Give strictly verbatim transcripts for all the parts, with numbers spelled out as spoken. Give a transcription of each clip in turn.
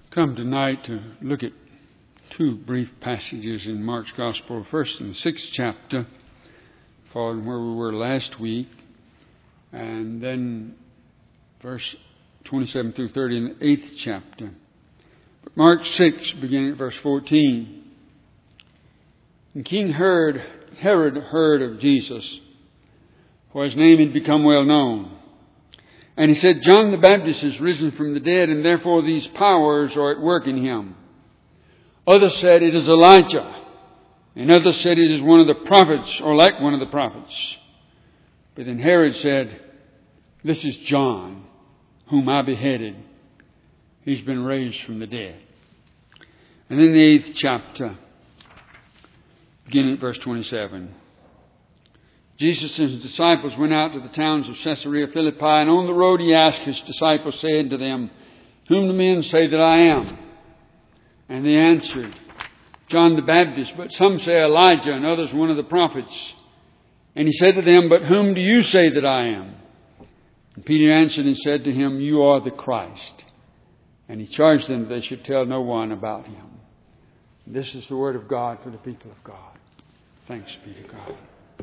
come tonight to look at two brief passages in Mark's Gospel. First in the sixth chapter, following where we were last week, and then verse twenty-seven through thirty in the eighth chapter. But Mark six, beginning at verse fourteen. And King Herod, Herod heard of Jesus, for his name had become well known. And he said, John the Baptist is risen from the dead, and therefore these powers are at work in him. Others said it is Elijah, and others said it is one of the prophets, or like one of the prophets. But then Herod said, this is John, whom I beheaded. He's been raised from the dead. And in the eighth chapter, beginning at verse twenty-seven, Jesus and his disciples went out to the towns of Caesarea Philippi, and on the road he asked his disciples, saying to them, whom do men say that I am? And they answered, John the Baptist, but some say Elijah, and others one of the prophets. And he said to them, but whom do you say that I am? And Peter answered and said to him, you are the Christ. And he charged them that they should tell no one about him. And this is the word of God for the people of God. Thanks be to God.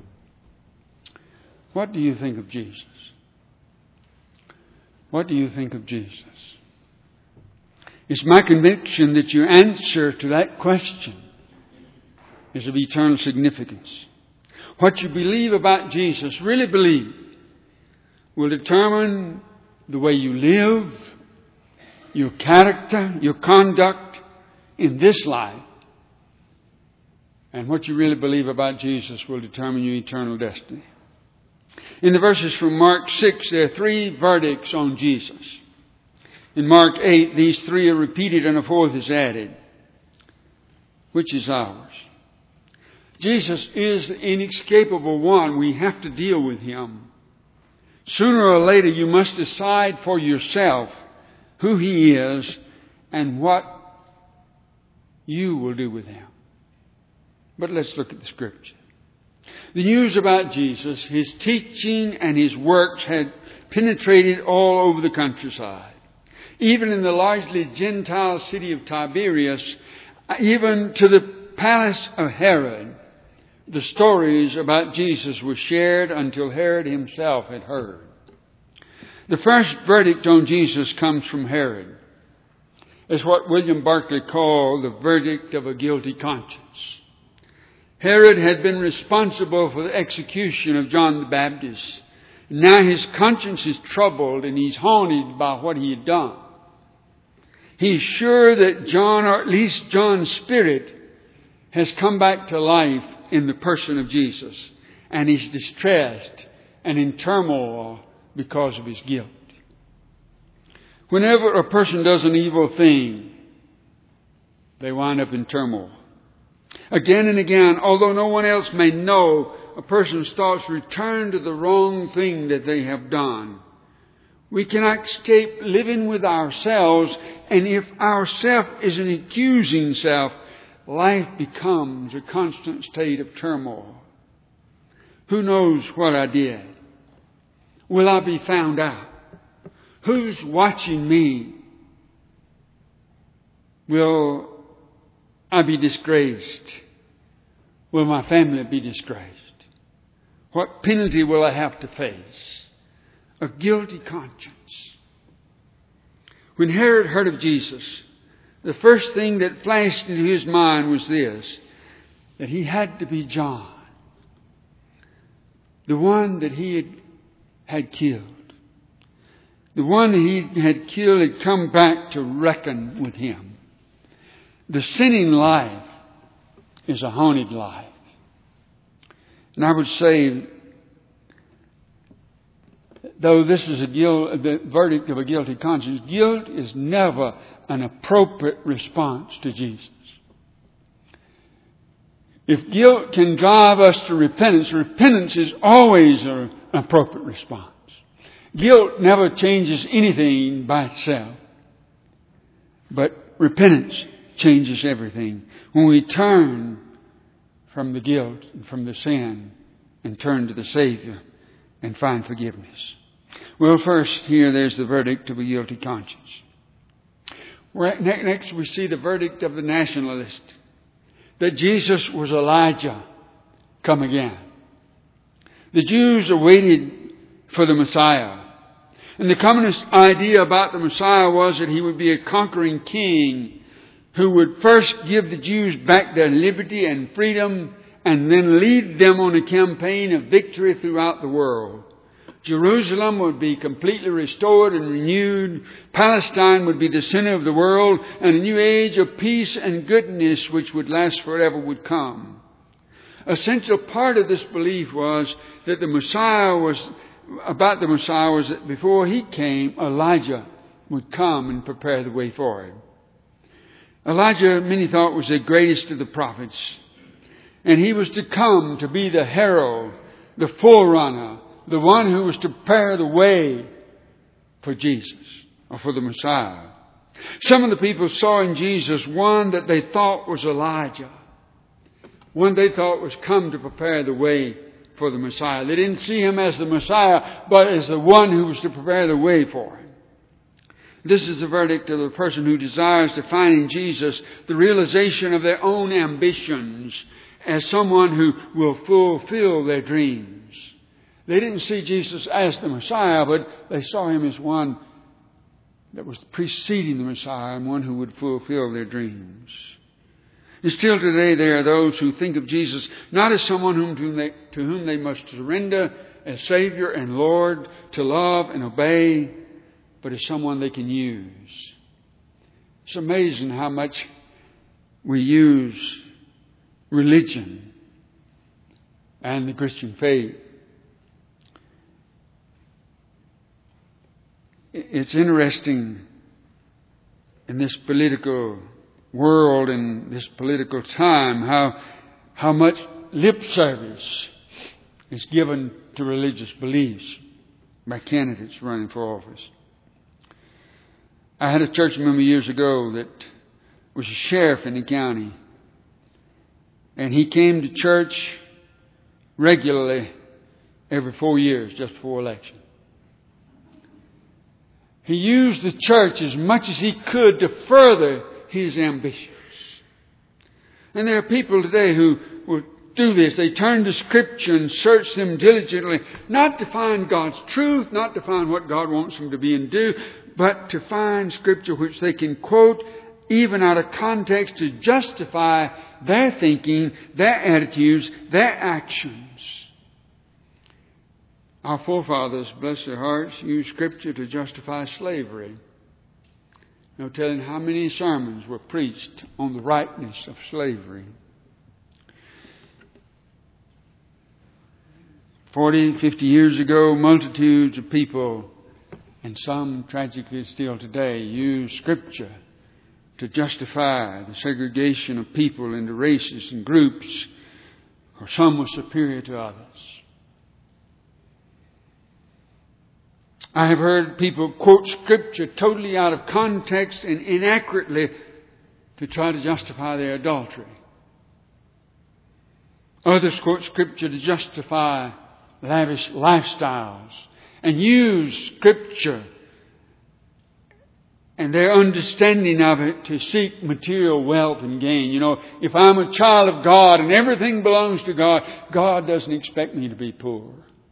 What do you think of Jesus? What do you think of Jesus? It's my conviction that your answer to that question is of eternal significance. What you believe about Jesus, really believe, will determine the way you live, your character, your conduct in this life. And what you really believe about Jesus will determine your eternal destiny. In the verses from Mark six, there are three verdicts on Jesus. In Mark eight, these three are repeated and a fourth is added. Which is ours? Jesus is the inescapable one. We have to deal with him. Sooner or later, you must decide for yourself who he is and what you will do with him. But let's look at the Scripture. The news about Jesus, his teaching and his works had penetrated all over the countryside. Even in the largely Gentile city of Tiberias, even to the palace of Herod, the stories about Jesus were shared until Herod himself had heard. The first verdict on Jesus comes from Herod. It's what William Barclay called the verdict of a guilty conscience. Herod had been responsible for the execution of John the Baptist. Now his conscience is troubled and he's haunted by what he had done. He's sure that John, or at least John's spirit, has come back to life in the person of Jesus. And he's distressed and in turmoil because of his guilt. Whenever a person does an evil thing, they wind up in turmoil. Again and again, although no one else may know, a person's thoughts return to the wrong thing that they have done. We cannot escape living with ourselves, and if our self is an accusing self, life becomes a constant state of turmoil. Who knows what I did? Will I be found out? Who's watching me? Will I be disgraced? Will my family be disgraced? What penalty will I have to face? A guilty conscience. When Herod heard of Jesus, the first thing that flashed into his mind was this, that he had to be John, the one that he had, had killed. The one that he had killed had come back to reckon with him. The sinning life is a haunted life. And I would say, though this is a guilt, the verdict of a guilty conscience, guilt is never an appropriate response to Jesus. If guilt can drive us to repentance, repentance is always an appropriate response. Guilt never changes anything by itself. But repentance changes everything. When we turn from the guilt and from the sin and turn to the Savior and find forgiveness. Well, first here there's the verdict of a guilty conscience. Next we see the verdict of the nationalist, that Jesus was Elijah come again. The Jews awaited for the Messiah. And the communist idea about the Messiah was that he would be a conquering king who would first give the Jews back their liberty and freedom and then lead them on a campaign of victory throughout the world. Jerusalem would be completely restored and renewed. Palestine would be the center of the world, and a new age of peace and goodness which would last forever would come. A central part of this belief was that the Messiah was, about the Messiah was that before he came, Elijah would come and prepare the way for him. Elijah, many thought, was the greatest of the prophets. And he was to come to be the herald, the forerunner, the one who was to prepare the way for Jesus, or for the Messiah. Some of the people saw in Jesus one that they thought was Elijah. One they thought was come to prepare the way for the Messiah. They didn't see him as the Messiah, but as the one who was to prepare the way for him. This is the verdict of the person who desires to find in Jesus the realization of their own ambitions as someone who will fulfill their dreams. They didn't see Jesus as the Messiah, but they saw him as one that was preceding the Messiah and one who would fulfill their dreams. And still today there are those who think of Jesus not as someone whom they, to whom they must surrender as Savior and Lord, to love and obey, but as someone they can use. It's amazing how much we use religion and the Christian faith. It's interesting in this political world and this political time how how much lip service is given to religious beliefs by candidates running for office. I had a church member years ago that was a sheriff in the county, and he came to church regularly every four years just before election. He used the church as much as he could to further his ambitions. And there are people today who will do this. They turn to Scripture and search them diligently, not to find God's truth, not to find what God wants them to be and do, but to find Scripture which they can quote even out of context to justify their thinking, their attitudes, their actions. Our forefathers, bless their hearts, used Scripture to justify slavery. No telling how many sermons were preached on the rightness of slavery. Forty, fifty years ago, multitudes of people, and some tragically still today, use Scripture to justify the segregation of people into races and groups, or some were superior to others. I have heard people quote Scripture totally out of context and inaccurately to try to justify their adultery. Others quote Scripture to justify lavish lifestyles and use Scripture and their understanding of it to seek material wealth and gain. You know, if I'm a child of God and everything belongs to God, God doesn't expect me to be poor.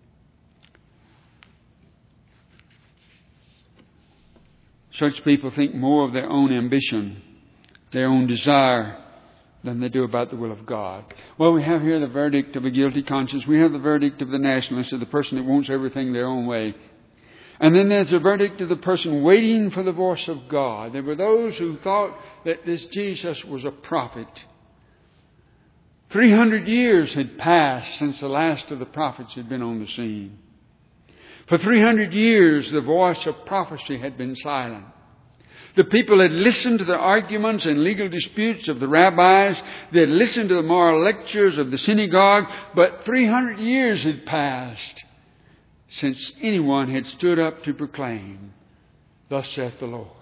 Such people think more of their own ambition, their own desire, than they do about the will of God. Well, we have here the verdict of a guilty conscience. We have the verdict of the nationalist, of the person that wants everything their own way. And then there's the verdict of the person waiting for the voice of God. There were those who thought that this Jesus was a prophet. Three hundred years had passed since the last of the prophets had been on the scene. For three hundred years, the voice of prophecy had been silent. The people had listened to the arguments and legal disputes of the rabbis. They had listened to the moral lectures of the synagogue. But three hundred years had passed since anyone had stood up to proclaim, "Thus saith the Lord."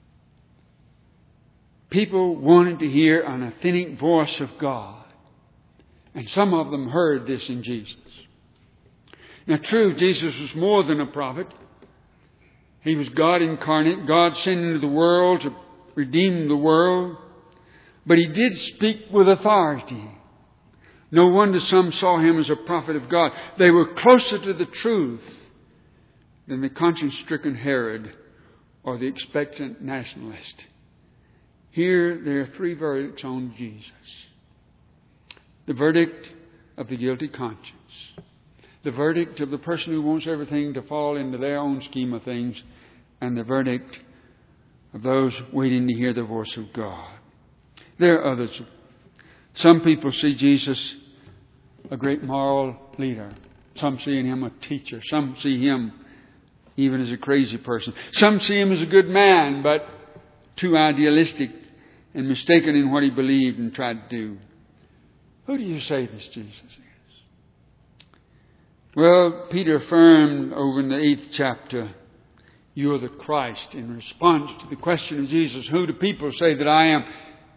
People wanted to hear an authentic voice of God. And some of them heard this in Jesus. Now, true, Jesus was more than a prophet. He was God incarnate, God sent into the world to redeem the world, but He did speak with authority. No wonder some saw Him as a prophet of God. They were closer to the truth than the conscience-stricken Herod or the expectant nationalist. Here there are three verdicts on Jesus. The verdict of the guilty conscience. The verdict of the person who wants everything to fall into their own scheme of things. And the verdict of those waiting to hear the voice of God. There are others. Some people see Jesus a great moral leader. Some see in Him a teacher. Some see Him even as a crazy person. Some see Him as a good man, but too idealistic and mistaken in what He believed and tried to do. Who do you say this Jesus is? Well, Peter affirmed over in the eighth chapter, "You are the Christ," in response to the question of Jesus, "Who do people say that I am?"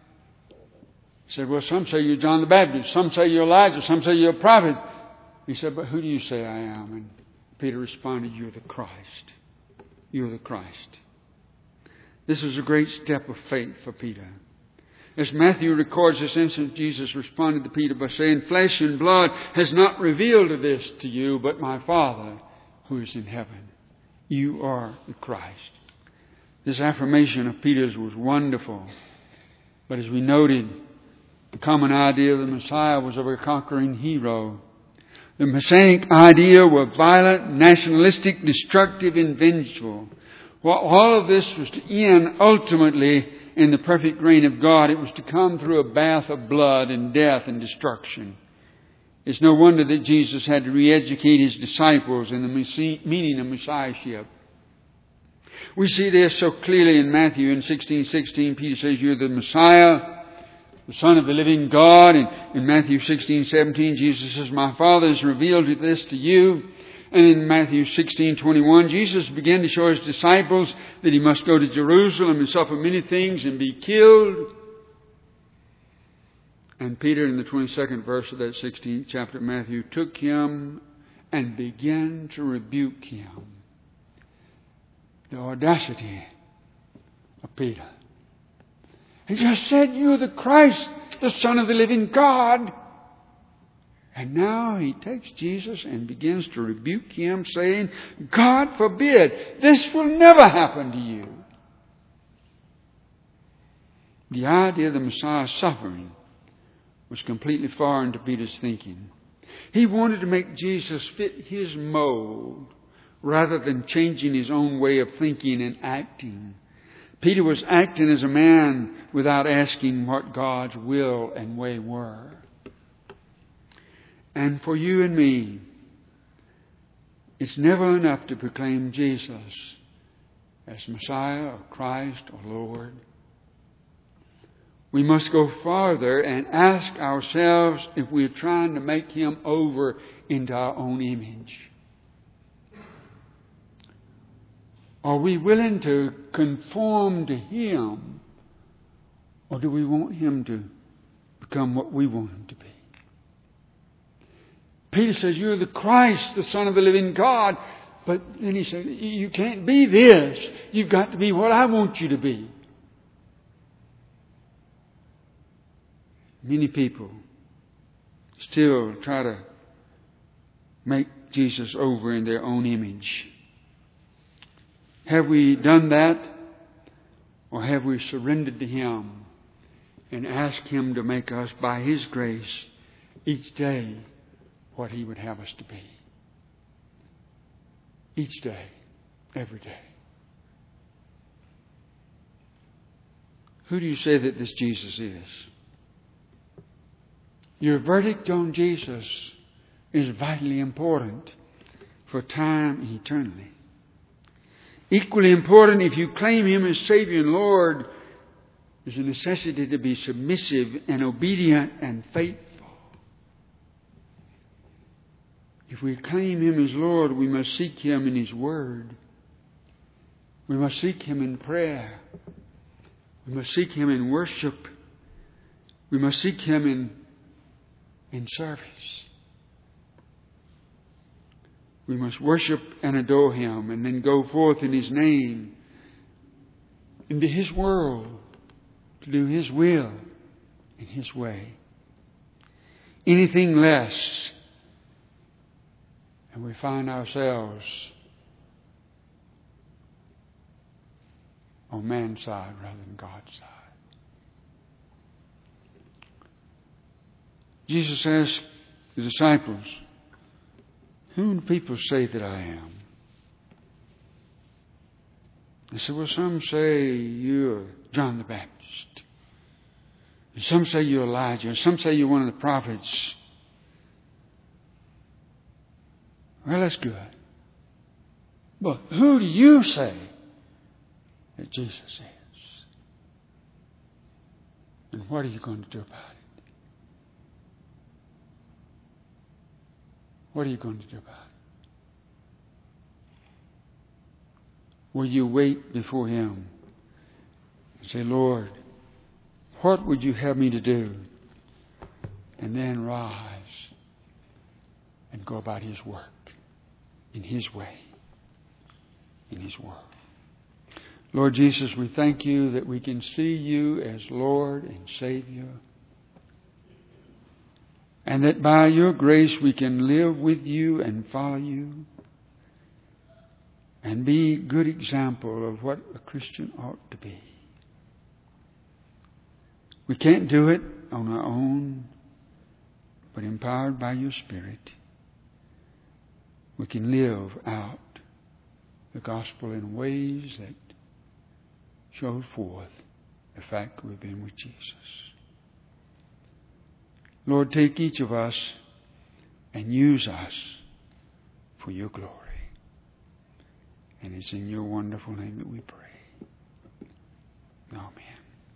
He said, "Well, some say you're John the Baptist. Some say you're Elijah. Some say you're a prophet." He said, "But who do you say I am?" And Peter responded, "You're the Christ. You're the Christ." This was a great step of faith for Peter. As Matthew records this incident, Jesus responded to Peter by saying, "Flesh and blood has not revealed this to you, but my Father who is in heaven. You are the Christ." This affirmation of Peter's was wonderful. But as we noted, the common idea of the Messiah was of a conquering hero. The Messianic idea was violent, nationalistic, destructive, and vengeful. Well, all of this was to end ultimately in the perfect reign of God. It was to come through a bath of blood and death and destruction. It's no wonder that Jesus had to re-educate His disciples in the meaning of Messiahship. We see this so clearly in Matthew in sixteen sixteen. Peter says, "You're the Messiah, the Son of the living God." And in Matthew sixteen seventeen, Jesus says, "My Father has revealed this to you." And in Matthew sixteen twenty-one, Jesus began to show His disciples that He must go to Jerusalem and suffer many things and be killed. And Peter, in the twenty-second verse of that sixteenth chapter of Matthew, took Him and began to rebuke Him. The audacity of Peter. He just said, "You're the Christ, the Son of the living God." And now he takes Jesus and begins to rebuke Him, saying, "God forbid, this will never happen to you." The idea of the Messiah's suffering was completely foreign to Peter's thinking. He wanted to make Jesus fit His mold rather than changing his own way of thinking and acting. Peter was acting as a man without asking what God's will and way were. And for you and me, it's never enough to proclaim Jesus as Messiah or Christ or Lord. We must go farther and ask ourselves if we're trying to make Him over into our own image. Are we willing to conform to Him, or do we want Him to become what we want Him to be? Peter says, "You're the Christ, the Son of the living God." But then he said, "You can't be this. You've got to be what I want you to be." Many people still try to make Jesus over in their own image. Have we done that? Or have we surrendered to Him and asked Him to make us, by His grace, each day what He would have us to be? Each day, every day. Who do you say that this Jesus is? Your verdict on Jesus is vitally important for time and eternity. Equally important, if you claim Him as Savior and Lord, is a necessity to be submissive and obedient and faithful. If we claim Him as Lord, we must seek Him in His Word. We must seek Him in prayer. We must seek Him in worship. We must seek Him in, in service. We must worship and adore Him and then go forth in His name into His world to do His will in His way. Anything less, and we find ourselves on man's side rather than God's side. Jesus asked the disciples, "Whom do people say that I am?" They said, "Well, some say you're John the Baptist. And some say you're Elijah. And some say you're one of the prophets." Well, that's good. But who do you say that Jesus is? And what are you going to do about it? What are you going to do about it? Will you wait before Him and say, "Lord, what would you have me to do?" And then rise and go about His work in His way, in His world. Lord Jesus, we thank You that we can see You as Lord and Savior, and that by Your grace we can live with You and follow You and be a good example of what a Christian ought to be. We can't do it on our own, but empowered by Your Spirit, we can live out the gospel in ways that show forth the fact that we've been with Jesus. Lord, take each of us and use us for Your glory. And it's in Your wonderful name that we pray. Amen.